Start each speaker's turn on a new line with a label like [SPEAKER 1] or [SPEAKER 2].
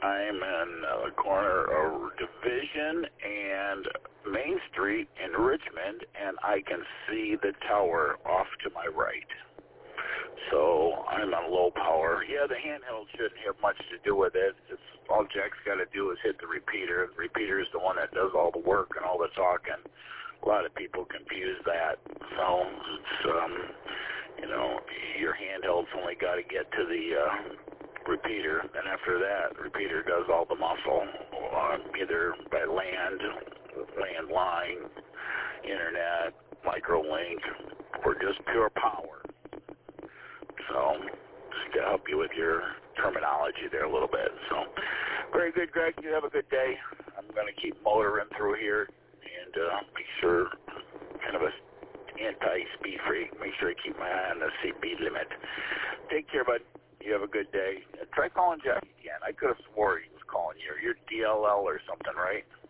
[SPEAKER 1] I'm in the corner of Division and Main Street in Richmond, and I can see the tower off to my right. So I'm on low power. Yeah, the handheld shouldn't have much to do with it. It's, all Jack's got to do is hit the repeater. The repeater is the one that does all the work and all the talking. A lot of people confuse that. So it's, your handheld's only got to get to the repeater, and after that, the repeater does all the muscle, either by landline, internet, microlink, or just pure power. So, just to help you with your terminology there a little bit. So, very good, Greg. You have a good day. I'm going to keep motoring through here and make sure, kind of a anti-speed freak, make sure I keep my eye on the speed limit. Take care, bud. You have a good day. Try calling Jeff again. I could have swore he was calling you. You're DLL or something, right?